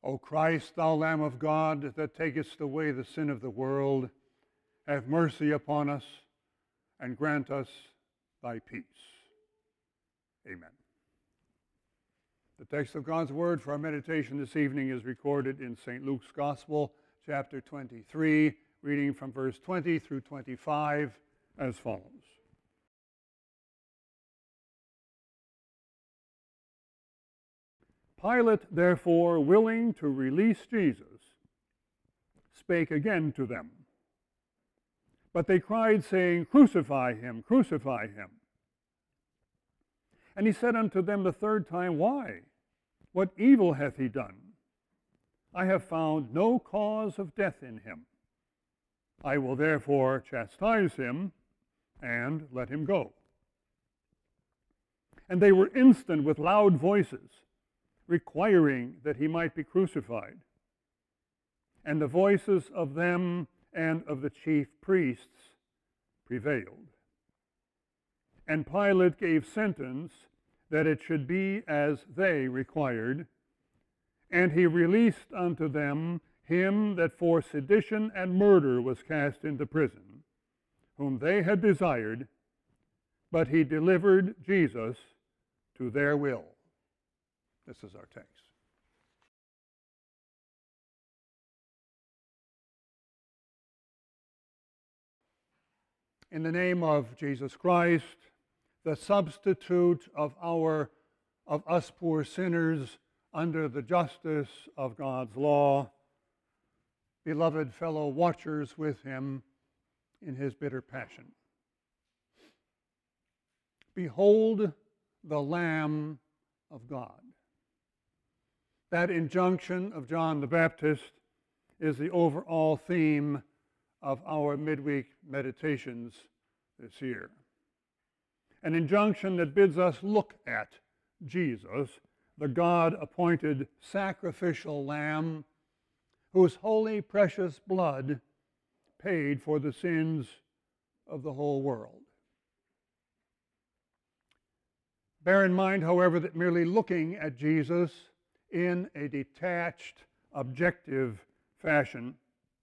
O Christ, thou Lamb of God, that takest away the sin of the world, have mercy upon us and grant us thy peace. Amen. The text of God's word for our meditation this evening is recorded in St. Luke's Gospel, chapter 23, reading from verse 20 through 25 as follows. Pilate, therefore, willing to release Jesus, spake again to them. But they cried, saying, Crucify him, crucify him. And he said unto them the third time, Why? What evil hath he done? I have found no cause of death in him. I will therefore chastise him, and let him go. And they were instant with loud voices, requiring that he might be crucified. And the voices of them and of the chief priests prevailed. And Pilate gave sentence that it should be as they required, and he released unto them him that for sedition and murder was cast into prison, whom they had desired, but he delivered Jesus to their will. This is our text. In the name of Jesus Christ, the substitute of us poor sinners under the justice of God's law, beloved fellow watchers with him in his bitter passion. Behold the Lamb of God. That injunction of John the Baptist is the overall theme of our midweek meditations this year. An injunction that bids us look at Jesus, the God-appointed sacrificial lamb, whose holy, precious blood paid for the sins of the whole world. Bear in mind, however, that merely looking at Jesus in a detached, objective fashion,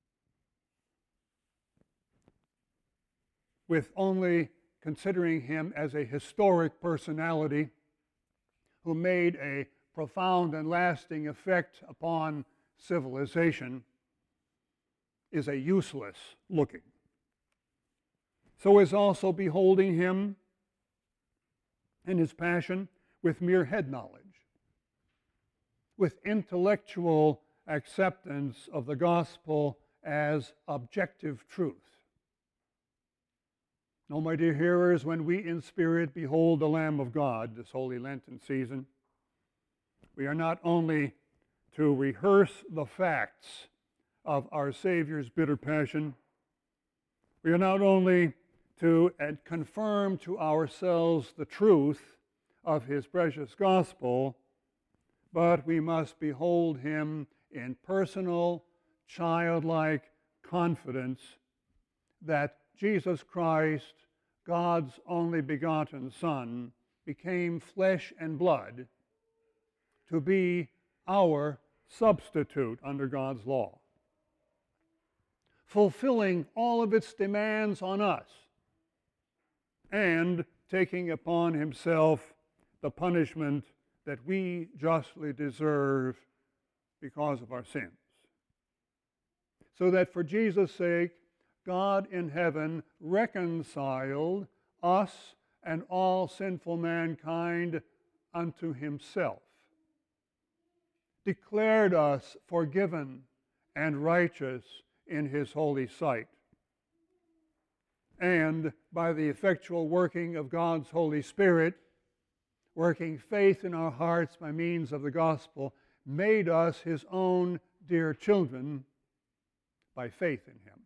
with only considering him as a historic personality who made a profound and lasting effect upon civilization, is a useless looking. So is also beholding him in his passion with mere head knowledge, with intellectual acceptance of the gospel as objective truth. No, my dear hearers, when we in spirit behold the Lamb of God this holy Lenten season, we are not only to rehearse the facts of our Savior's bitter passion, we are not only to confirm to ourselves the truth of his precious gospel, but we must behold him in personal, childlike confidence that Jesus Christ, God's only begotten Son, became flesh and blood to be our substitute under God's law, fulfilling all of its demands on us and taking upon himself the punishment that we justly deserve because of our sins. So that for Jesus' sake, God in heaven reconciled us and all sinful mankind unto himself, declared us forgiven and righteous in his holy sight, and by the effectual working of God's Holy Spirit, working faith in our hearts by means of the gospel, made us his own dear children by faith in him.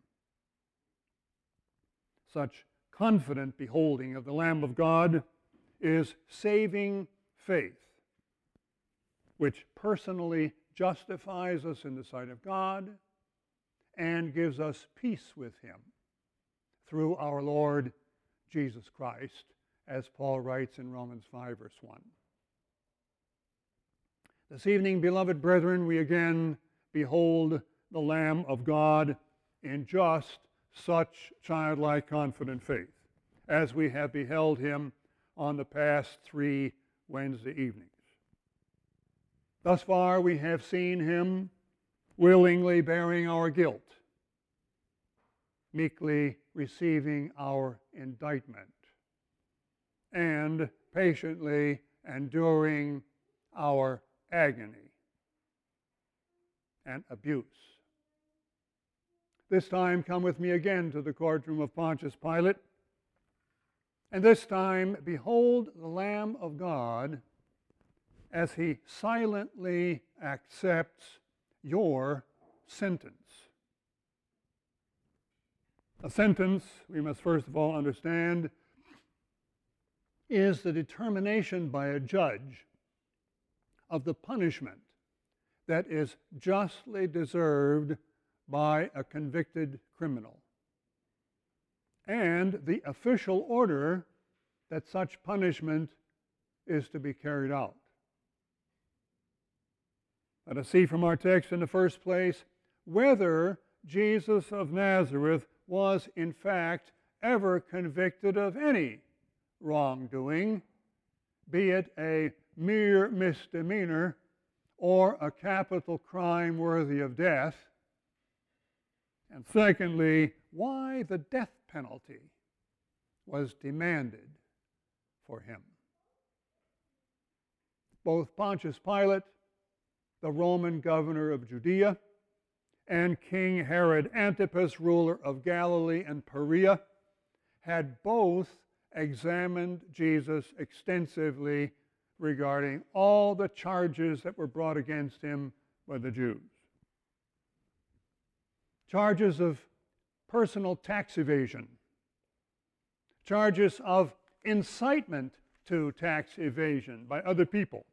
Such confident beholding of the Lamb of God is saving faith, which personally justifies us in the sight of God and gives us peace with him through our Lord Jesus Christ, as Paul writes in Romans 5, verse 1. This evening, beloved brethren, we again behold the Lamb of God in just such childlike, confident faith as we have beheld him on the past 3 Wednesday evenings. Thus far, we have seen him willingly bearing our guilt, meekly receiving our indictment, and patiently enduring our agony and abuse. This time, come with me again to the courtroom of Pontius Pilate, and this time, behold the Lamb of God as he silently accepts your sentence. A sentence, we must first of all understand, is the determination by a judge of the punishment that is justly deserved by a convicted criminal, and the official order that such punishment is to be carried out. Let us see from our text in the first place whether Jesus of Nazareth was in fact ever convicted of any wrongdoing, be it a mere misdemeanor or a capital crime worthy of death. And secondly, why the death penalty was demanded for him. Both Pontius Pilate, the Roman governor of Judea, and King Herod Antipas, ruler of Galilee and Perea, had both examined Jesus extensively regarding all the charges that were brought against him by the Jews. Charges of personal tax evasion, charges of incitement to tax evasion by other people,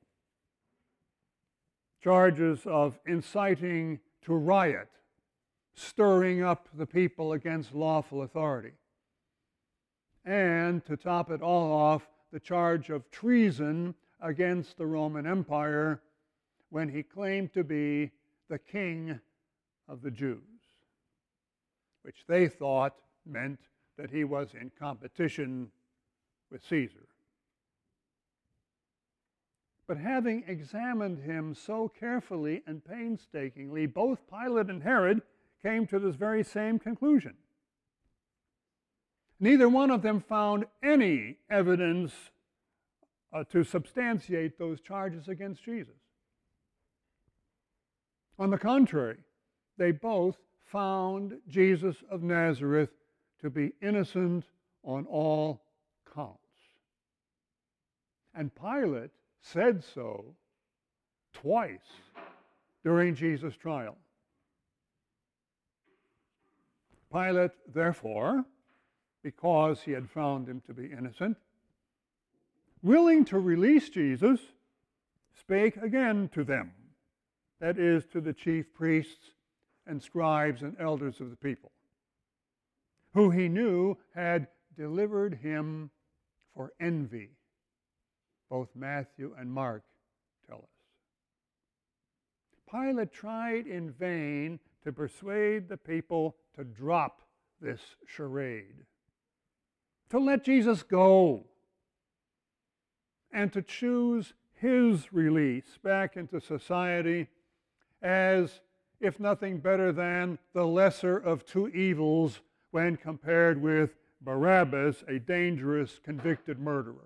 charges of inciting to riot, stirring up the people against lawful authority, and to top it all off, the charge of treason against the Roman Empire when he claimed to be the king of the Jews, which they thought meant that he was in competition with Caesar. But having examined him so carefully and painstakingly, both Pilate and Herod came to this very same conclusion. Neither one of them found any evidence to substantiate those charges against Jesus. On the contrary, they both found Jesus of Nazareth to be innocent on all counts. And Pilate said so twice during Jesus' trial. Pilate, therefore, because he had found him to be innocent, willing to release Jesus, spake again to them, that is, to the chief priests and scribes and elders of the people, who he knew had delivered him for envy. Both Matthew and Mark tell us. Pilate tried in vain to persuade the people to drop this charade, to let Jesus go, and to choose his release back into society as, if nothing better than, the lesser of two evils when compared with Barabbas, a dangerous convicted murderer.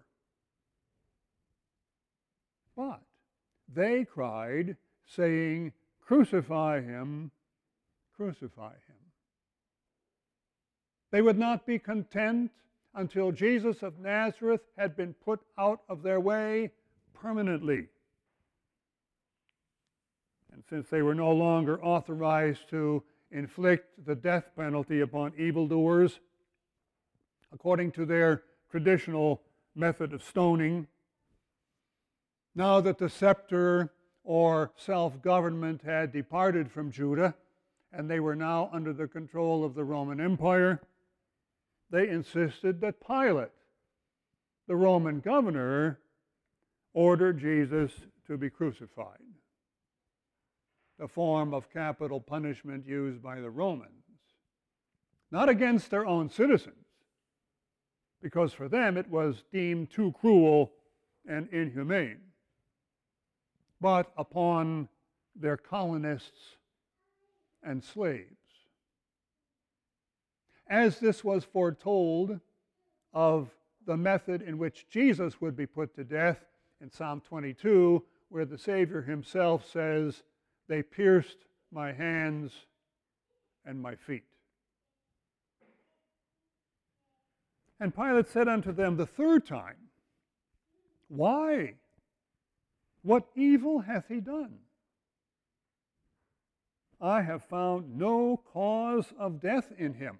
But they cried, saying, "Crucify him, crucify him." They would not be content until Jesus of Nazareth had been put out of their way permanently. And since they were no longer authorized to inflict the death penalty upon evildoers, according to their traditional method of stoning, now that the scepter or self-government had departed from Judah, and they were now under the control of the Roman Empire, they insisted that Pilate, the Roman governor, ordered Jesus to be crucified. the form of capital punishment used by the Romans. Not against their own citizens, because for them it was deemed too cruel and inhumane, but upon their colonists and slaves. As this was foretold of the method in which Jesus would be put to death in Psalm 22, where the Savior himself says, "They pierced my hands and my feet." And Pilate said unto them the third time, "Why? What evil hath he done? I have found no cause of death in him.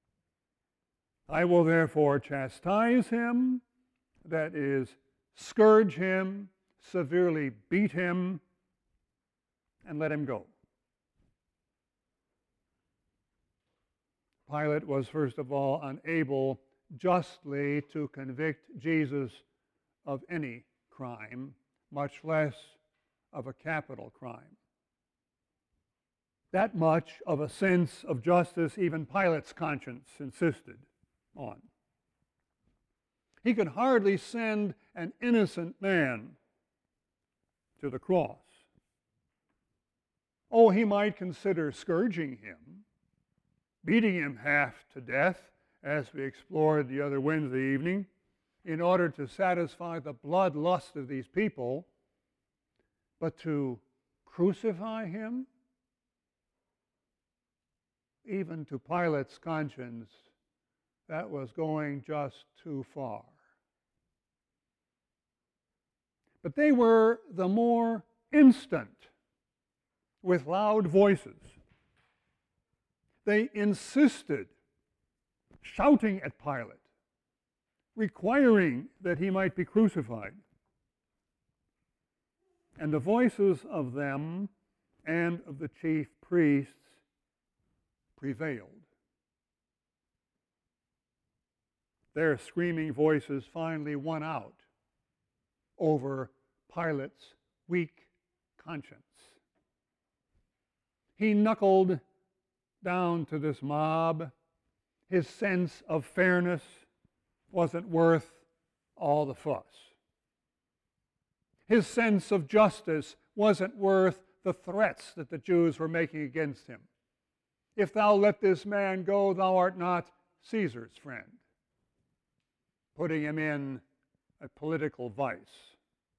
I will therefore chastise him," that is, scourge him, severely beat him, and let him go. Pilate was, first of all, unable justly to convict Jesus of any crime, much less of a capital crime. That much of a sense of justice even Pilate's conscience insisted on. He could hardly send an innocent man to the cross. Oh, he might consider scourging him, beating him half to death, as we explored the other Wednesday evening, in order to satisfy the bloodlust of these people, but to crucify him? Even to Pilate's conscience, that was going just too far. But they were the more instant with loud voices. They insisted, shouting at Pilate, requiring that he might be crucified. And the voices of them and of the chief priests prevailed. Their screaming voices finally won out over Pilate's weak conscience. He knuckled down to this mob. His sense of fairness wasn't worth all the fuss. His sense of justice wasn't worth the threats that the Jews were making against him. "If thou let this man go, thou art not Caesar's friend," putting him in a political vice.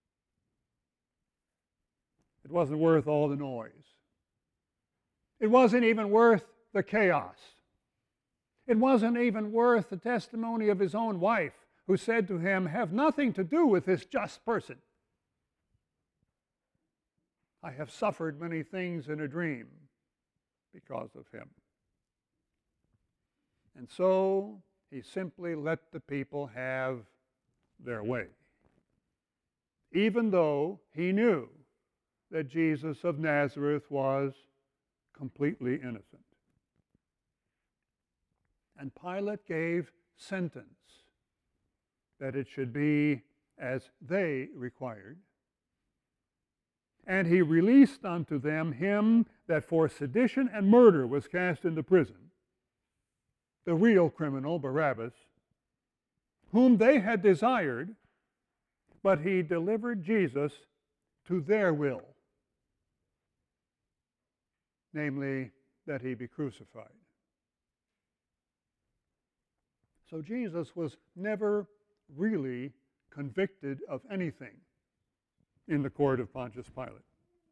It wasn't worth all the noise. It wasn't even worth the chaos. It wasn't even worth the testimony of his own wife, who said to him, "Have nothing to do with this just person. I have suffered many things in a dream because of him." And so he simply let the people have their way, even though he knew that Jesus of Nazareth was completely innocent. And Pilate gave sentence that it should be as they required. And he released unto them him that for sedition and murder was cast into prison, the real criminal, Barabbas, whom they had desired, but he delivered Jesus to their will, namely, that he be crucified. So Jesus was never really convicted of anything in the court of Pontius Pilate.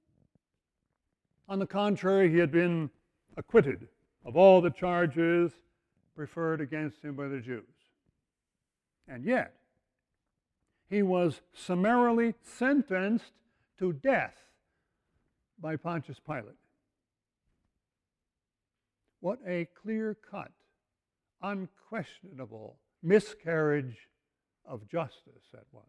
On the contrary, he had been acquitted of all the charges preferred against him by the Jews. And yet, he was summarily sentenced to death by Pontius Pilate. What a clear-cut, unquestionable miscarriage of justice that was.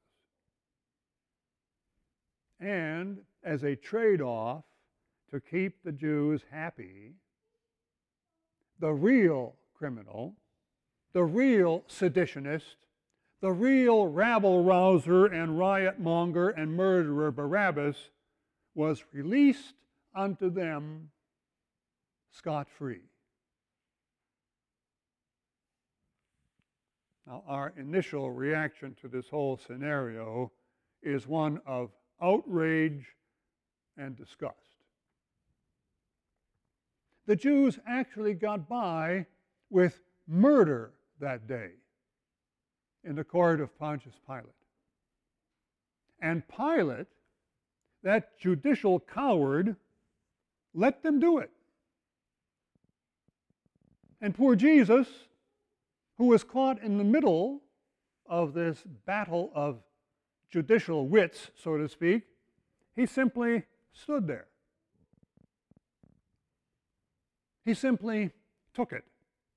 And as a trade-off to keep the Jews happy, the real criminal, the real seditionist, the real rabble-rouser and riot-monger and murderer Barabbas was released unto them scot-free. Now, our initial reaction to this whole scenario is one of outrage and disgust. The Jews actually got by with murder that day in the court of Pontius Pilate. And Pilate, that judicial coward, let them do it. And poor Jesus, who was caught in the middle of this battle of judicial wits, so to speak, he simply stood there. He simply took it.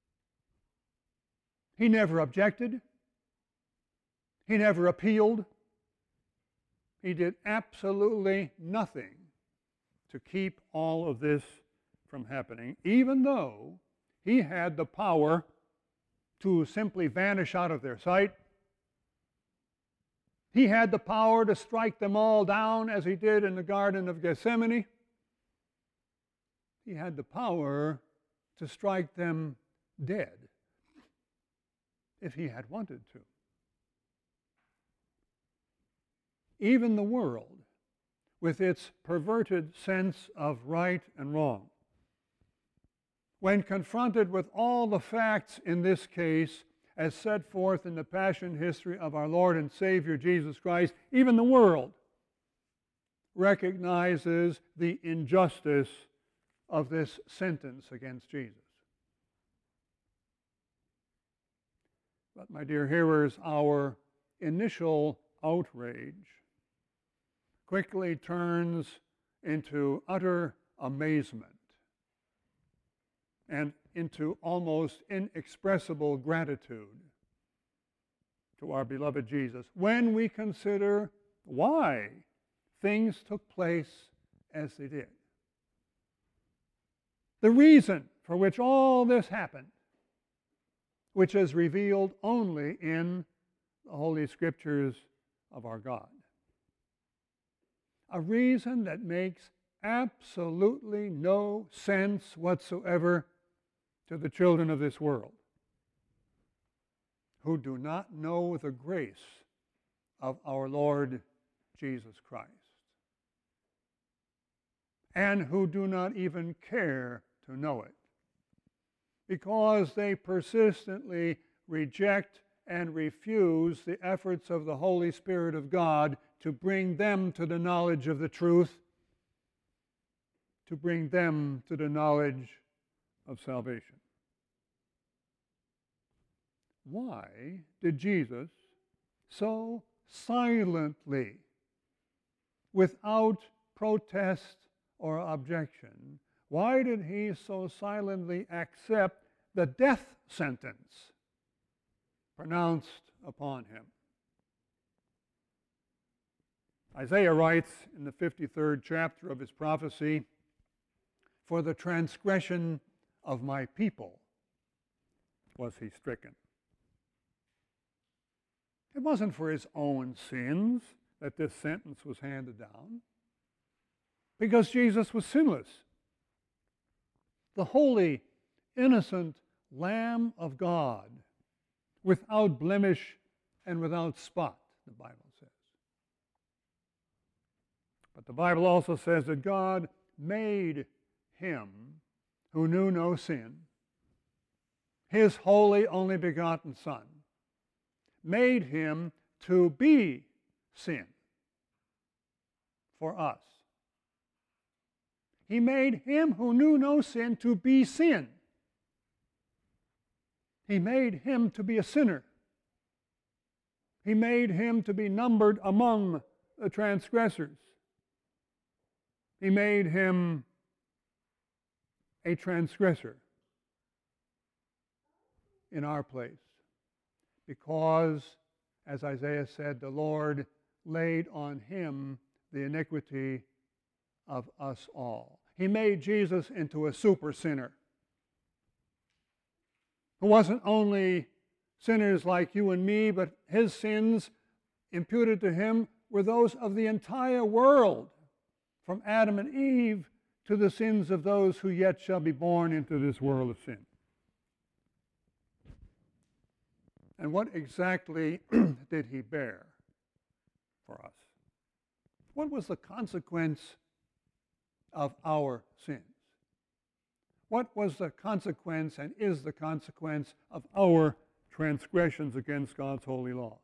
He never objected. He never appealed. He did absolutely nothing to keep all of this from happening, even though he had the power to simply vanish out of their sight. He had the power to strike them all down as he did in the Garden of Gethsemane. He had the power to strike them dead if he had wanted to. Even the world, with its perverted sense of right and wrong, when confronted with all the facts in this case as set forth in the passion history of our Lord and Savior Jesus Christ, even the world recognizes the injustice of this sentence against Jesus. But my dear hearers, our initial outrage quickly turns into utter amazement and into almost inexpressible gratitude to our beloved Jesus when we consider why things took place as they did. The reason for which all this happened, which is revealed only in the Holy Scriptures of our God. A reason that makes absolutely no sense whatsoever to the children of this world, who do not know the grace of our Lord Jesus Christ, and who do not even care to know it, because they persistently reject and refuse the efforts of the Holy Spirit of God to bring them to the knowledge of the truth, to bring them to the knowledge of salvation. Why did Jesus so silently, without protest or objection, why did he so silently accept the death sentence pronounced upon him? Isaiah writes in the 53rd chapter of his prophecy, "For the transgression of my people was he stricken." It wasn't for his own sins that this sentence was handed down, because Jesus was sinless. The holy, innocent Lamb of God, without blemish and without spot, the Bible says. But the Bible also says that God made him who knew no sin, his holy, only begotten Son, made him to be sin for us. He made him who knew no sin to be sin. He made him to be a sinner. He made him to be numbered among the transgressors. He made him a transgressor in our place, because, as Isaiah said, the Lord laid on him the iniquity of us all. He made Jesus into a super sinner, who wasn't only sinners like you and me, but his sins imputed to him were those of the entire world, from Adam and Eve to the sins of those who yet shall be born into this world of sin. And what exactly did he bear for us? What was the consequence of our sins? What was the consequence and is the consequence of our transgressions against God's holy law?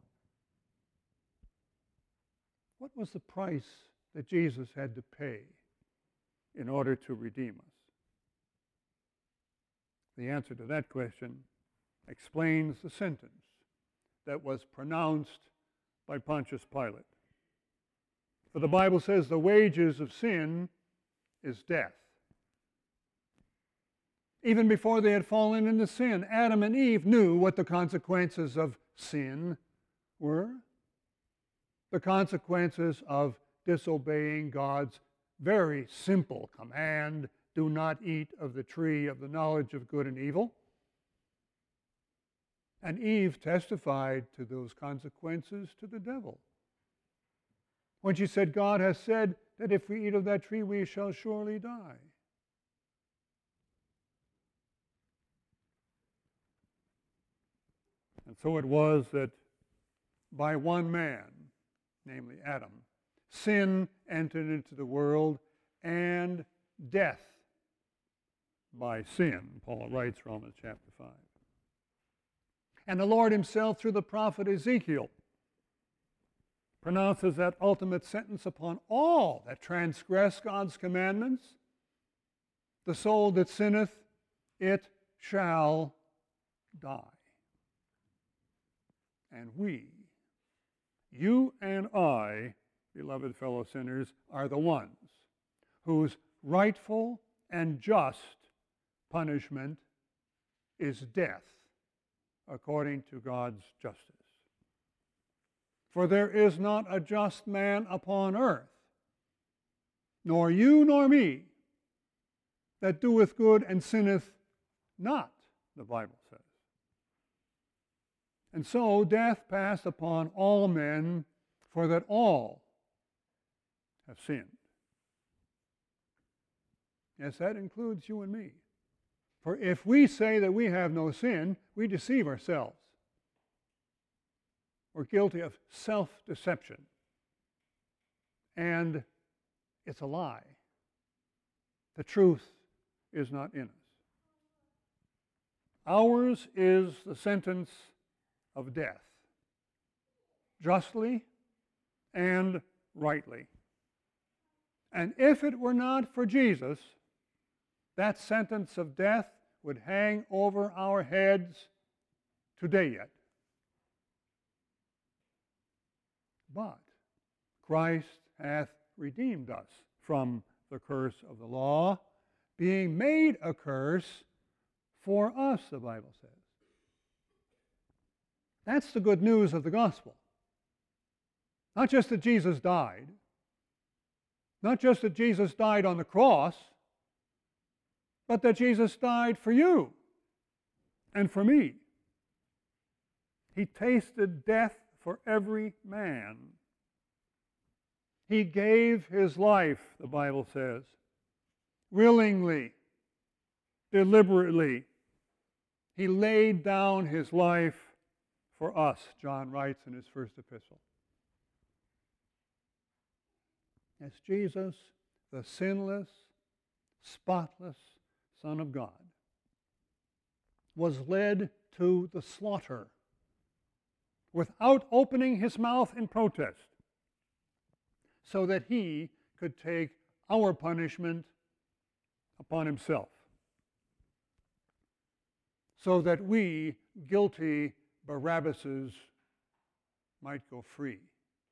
What was the price that Jesus had to pay in order to redeem us? The answer to that question explains the sentence that was pronounced by Pontius Pilate. For the Bible says the wages of sin is death. Even before they had fallen into sin, Adam and Eve knew what the consequences of sin were. The consequences of disobeying God's very simple command, do not eat of the tree of the knowledge of good and evil. And Eve testified to those consequences to the devil. When she said, God has said that if we eat of that tree, we shall surely die. And so it was that by one man, namely Adam, sin entered into the world, and death by sin, Paul writes, Romans chapter 5. And the Lord himself, through the prophet Ezekiel, pronounces that ultimate sentence upon all that transgress God's commandments. The soul that sinneth, it shall die. And we, you and I, beloved fellow sinners, are the ones whose rightful and just punishment is death, according to God's justice. For there is not a just man upon earth, nor you nor me, that doeth good and sinneth not, the Bible says. And so death passed upon all men, for that all have sinned. Yes, that includes you and me. For if we say that we have no sin, we deceive ourselves. We're guilty of self-deception. And it's a lie. The truth is not in us. Ours is the sentence of death, justly and rightly. And if it were not for Jesus, that sentence of death would hang over our heads today yet. But Christ hath redeemed us from the curse of the law, being made a curse for us, the Bible says. That's the good news of the gospel. Not just that Jesus died, not just that Jesus died on the cross, but that Jesus died for you and for me. He tasted death for every man. He gave his life, the Bible says, willingly, deliberately. He laid down his life for us, John writes in his first epistle. As Jesus, the sinless, spotless Son of God, was led to the slaughter without opening his mouth in protest, so that he could take our punishment upon himself, so that we, guilty Barabbases, might go free.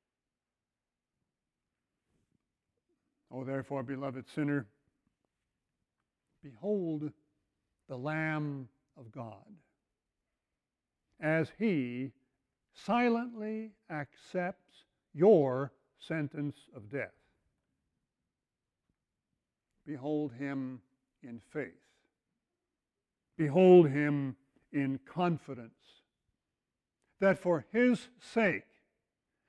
Oh, therefore, beloved sinner, behold the Lamb of God, as he silently accepts your sentence of death. Behold him in faith. Behold him in confidence, that for his sake,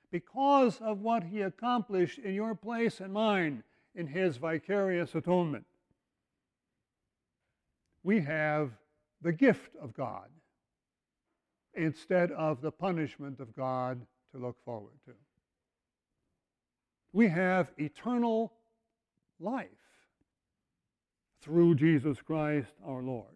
because of what he accomplished in your place and mine in his vicarious atonement, we have the gift of God instead of the punishment of God to look forward to. We have eternal life through Jesus Christ our Lord.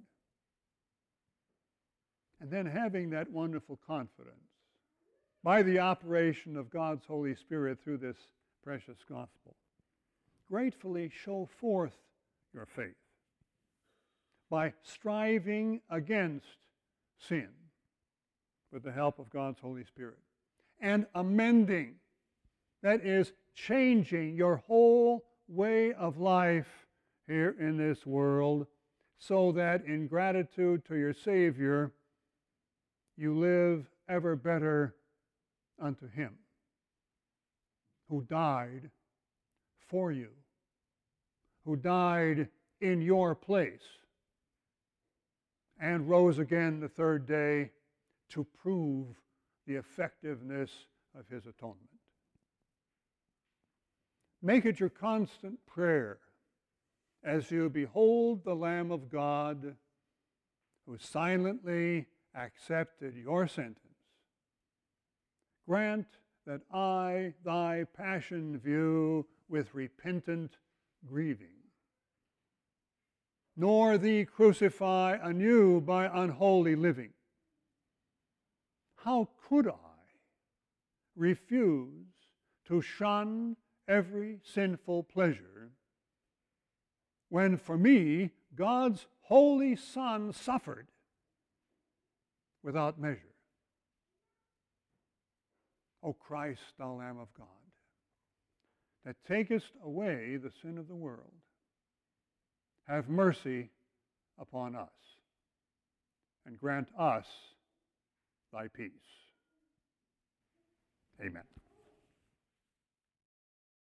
And then having that wonderful confidence by the operation of God's Holy Spirit through this precious gospel, gratefully show forth your faith by striving against sin with the help of God's Holy Spirit and amending, that is, changing your whole way of life here in this world so that in gratitude to your Savior you live ever better unto Him who died for you, who died in your place and rose again the third day to prove the effectiveness of His atonement. Make it your constant prayer as you behold the Lamb of God who silently accepted your sentence. Grant that I thy passion view with repentant grieving, nor thee crucify anew by unholy living. How could I refuse to shun every sinful pleasure when for me God's holy Son suffered without measure? O Christ, thou Lamb of God, that takest away the sin of the world, have mercy upon us and grant us thy peace. Amen.